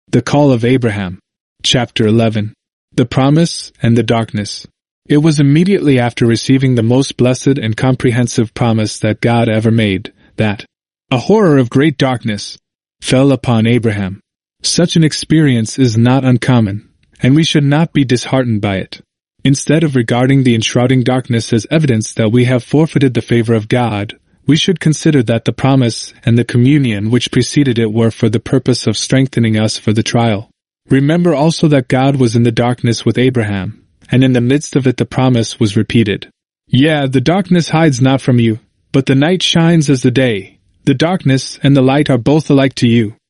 The Call of Abraham. Chapter 11. The Promise and the Darkness. It was immediately after receiving the most blessed and comprehensive promise that God ever made, that a horror of great darkness fell upon Abraham. Such an experience is not uncommon, and we should not be disheartened by it. Instead of regarding the enshrouding darkness as evidence that we have forfeited the favor of God, we should consider that the promise and the communion which preceded it were for the purpose of strengthening us for the trial. Remember also that God was in the darkness with Abraham, and in the midst of it the promise was repeated. Yeah, the darkness hides not from you, but the night shines as the day. The darkness and the light are both alike to you.